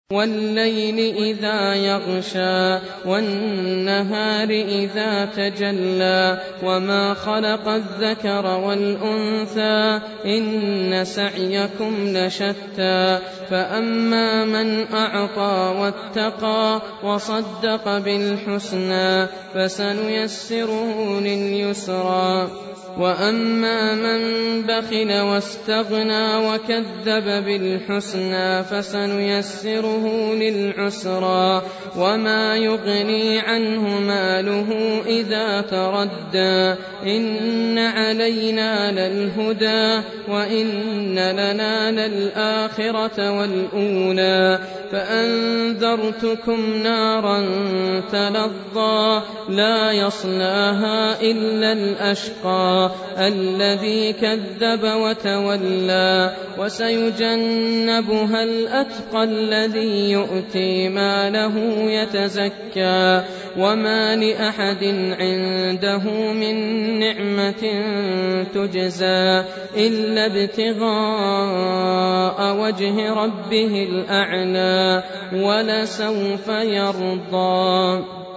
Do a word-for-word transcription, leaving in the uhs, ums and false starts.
وَاللَّيْلِ إِذَا يَغْشَىٰ وَالنَّهَارِ إِذَا تَجَلَّىٰ وَمَا خَلَقَ الذَّكَرَ وَالْأُنثَىٰ إِنَّ سَعْيَكُمْ لَشَتَّىٰ فَأَمَّا مَنْ أَعْطَىٰ وَاتَّقَىٰ وَصَدَّقَ بِالْحُسْنَىٰ فَسَنُيَسِّرُهُ لِلْيُسْرَىٰ وَأَمَّا مَن بَخِلَ وَاسْتَغْنَىٰ وَكَذَّبَ بِالْحُسْنَىٰ فَسَنُيَسِّرُهُ لِلْعُسْرَىٰ وَمَا يُغْنِي عَنْهُ مَالُهُ إِذَا تَرَدَّىٰ إِنَّ عَلَيْنَا لَلْهُدَىٰ وَإِنَّ لَنَا لَلْآخِرَةَ وَالْأُولَىٰ فَأَنذَرْتُكُمْ نَارًا تَلَظَّىٰ لَا يَصْلَاهَا إِلَّا الْأَشْقَى الَّذِي كَذَّبَ وَتَوَلَّىٰ وَسَيُجَنَّبُهَا الْأَتْقَى الَّذِي يُؤْتِي مَالَهُ يَتَزَكَّىٰ وَمَا لِأَحَدٍ عِندَهُ مِن نِّعْمَةٍ تُجْزَىٰ إِلَّا ابْتِغَاءَ وَجْهِ رَبِّهِ الْأَعْلَىٰ وَلَسَوْفَ يَرْضَىٰ.